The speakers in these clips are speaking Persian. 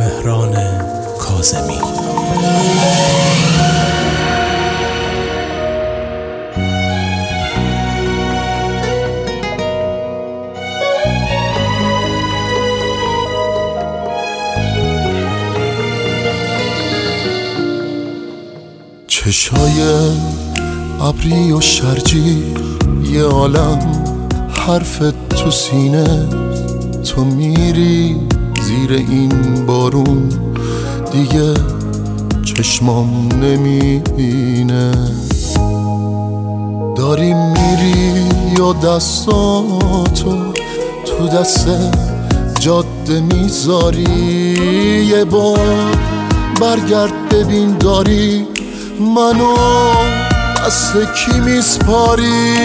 مهران کاظمی. چشای ابری و شرجی یه عالم حرف تو سینه، تو میری زیر این بارون دیگه چشمام نمیبینه. داری میری یا دستاتو تو دست جاده میذاری، یه بار برگرد ببین داری منو دست کی میسپاری.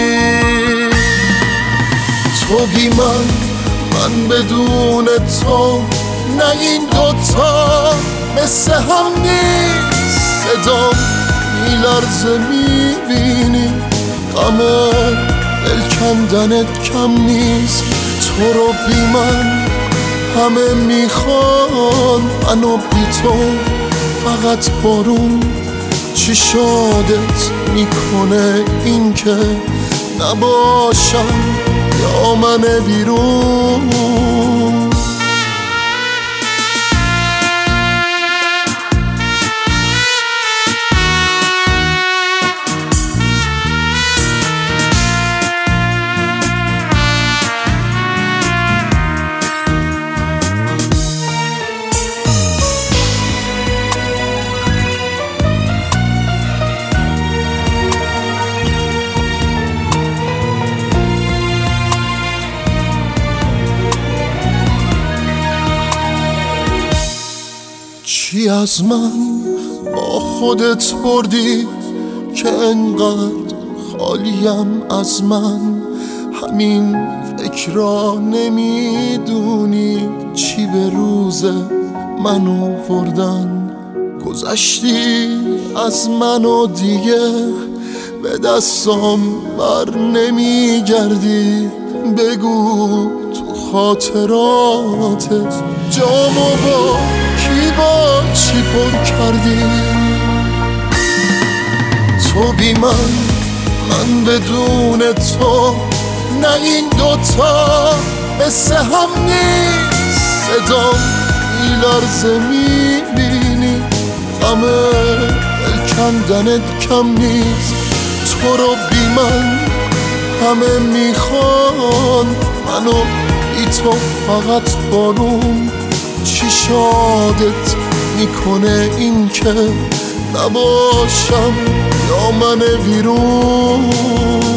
تو بی من بدون تو، نه این دوتا مثل هم نیست. صدام میلرزه میبینی غم دل کندنت کم نیست. تو رو بی من همه میخوان، منو بی تو فقط بارون. چی شادت میکنه این که نباشم یا من بیرون؟ چی از من با خودت بردی که انقدر خالیم از من؟ همین فکرا نمیدونی چی به روز من آوردن. گذشتی از من و دیگه به دستام بر نمیگردی. بگو تو خاطراتت جامو با کی با چی پر کردی؟ تو بی من بدون تو، نه این دوتا مثل هم نیست. صدام میلرزه میبینی غم دل کندنت کم نیست. تو رو بی من همه میخوان، منو بی تو فقط بارون. چی شادت میکنه این که نباشم یا من بیرون؟